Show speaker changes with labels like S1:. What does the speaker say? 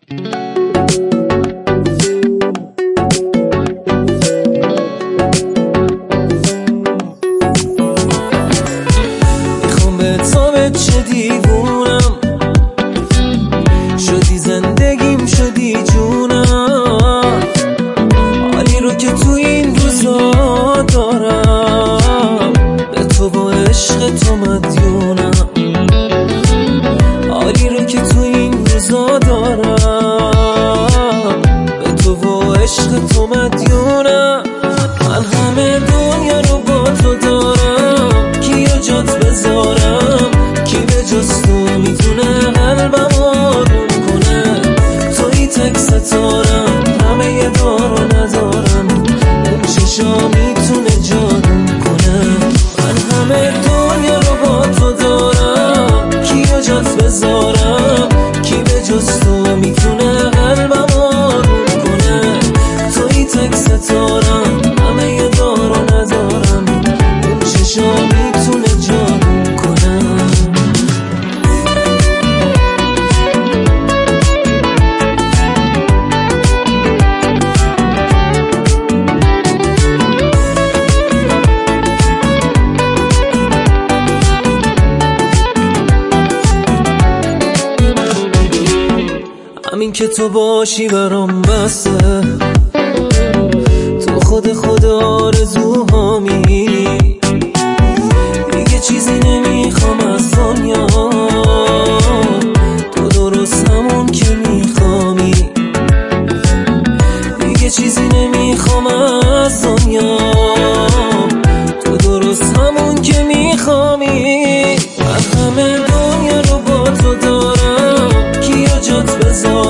S1: میخوام به تو چه دیوونم شدی، زندگیم شدی جونم، حالی رو که تو این روزا دارم به تو با عشق تو مدیونم، حالی رو که تو این روزا دارم به تو با عشق تو مدیونم. من همه دنیا رو با تو دارم، کیو جات بذارم، کی به جز تو میتونه قلبم آروم کنه؟ توی تک ستارم، همه یه دارو ندارم، اون چشا میتونه جادوم کنه. من همه دنیا رو با تو دارم، کیو جات بذارم، کی به جز تو میتونه قلبم آروم کنه؟ توی تک ستارم، همه یه دارو ندارم، اون چشا میتونه جادوم کنه. همین که تو باشی برام بسه، تو خود آرزوهامی، دیگه چیزی نمیخوام از دنیا، تو درست همون که میخوامی، دیگه چیزی نمیخوام از دنیا، تو درست همون که میخوامی. من همه دنیا رو با تو دارم، کیو جات بذارم،